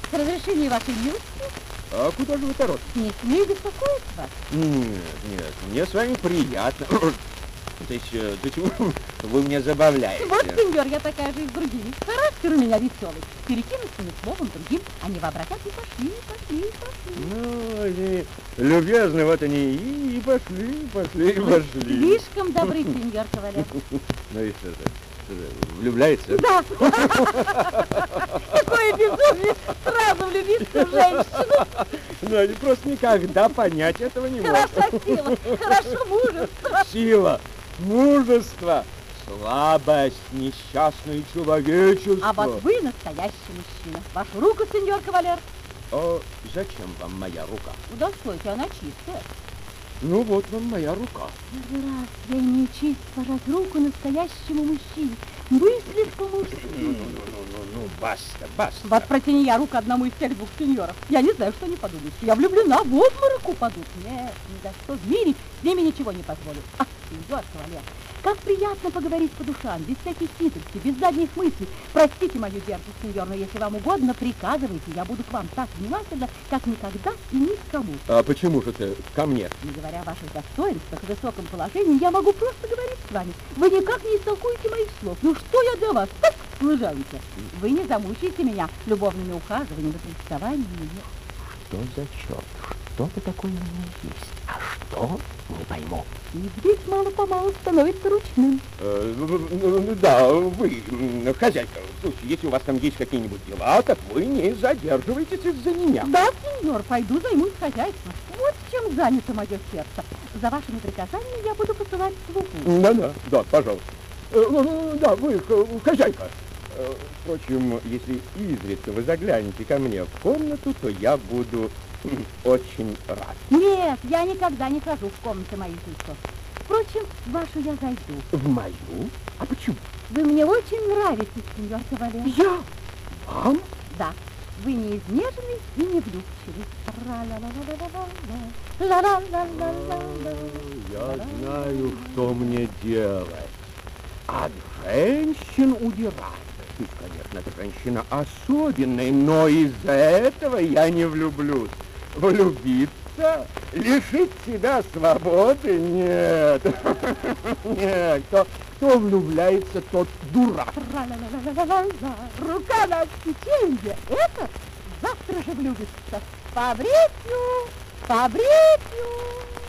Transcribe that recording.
С разрешения вашей милости? А куда же вы торопитесь? Не смею беспокоить вас. Нет, мне с вами приятно. То есть, почему вы меня забавляете? Вот, сеньор, я такая же и с другими. Характер у меня веселый. Перекинуться не словом другим, они вообразят и пошли. Ну, они любезны, вот они и пошли. Слишком добрый, сеньор кавалер. Ну и что же, влюбляется? Да. Такое безумие, сразу влюбиться в женщину. Ну, они просто никогда понять этого не могут. Хороша сила, хорошо мужество. Сила, мужество, слабость, несчастное человечество. А вот вы настоящий мужчина. Вашу руку, сеньор кавалер. А зачем вам моя рука? Удостойте, она чистая. Ну вот вам моя рука. Первый раз я имею честь пожать руку настоящему мужчине. Вы слишком мужские. Ну, баста. Вот протяни я руку одному из тех двух сеньоров. Я не знаю, что они подумают. Я влюблена, в обморок упадут. Нет, ни за что в мире с ними ничего не позволю. Ах, сеньор кавалер, как приятно поговорить по душам, без всяких хитростей, без задних мыслей. Простите мою дерзость, сеньор, но если вам угодно, приказывайте. Я буду к вам так внимательно, как никогда и ни к кому. А почему же ты ко мне? Не говоря о ваших достоинствах и высоком положении, я могу просто говорить с вами. Вы никак не истолкуете моих слов. Ну что я для вас? Так, лжавите. Вы не замучаете меня любовными ухаживаниями, приставаниями. Что за черт? Что-то такое у меня есть. А что? Не пойму. И здесь мало-помалу становится ручным. Да, вы, хозяйка, слушайте, если у вас там есть какие-нибудь дела, так вы не задерживайтесь из-за меня. Да, сеньор, пойду займусь хозяйством. Вот чем занято мое сердце. За вашими приказаниями я буду посылать слугу. Да, пожалуйста. Да, вы, хозяйка. Впрочем, если изредка вы заглянете ко мне в комнату, то я буду очень рад. Нет, я никогда не хожу в комнаты моих жильцов. Впрочем, в вашу я зайду. В мою? А почему? Вы мне очень нравитесь, сеньор кавалер. Я? Вам? Да, вы не изнеженный и не влюбчивый. Я знаю, что мне делать. От женщин удирать. То есть, конечно, эта женщина особенная, но из-за этого я не влюблюсь. Влюбиться? Лишить себя свободы? Нет. Нет. Кто влюбляется, тот дурак. Рука на отсеченье. Этот завтра же влюбится. Фабрицию!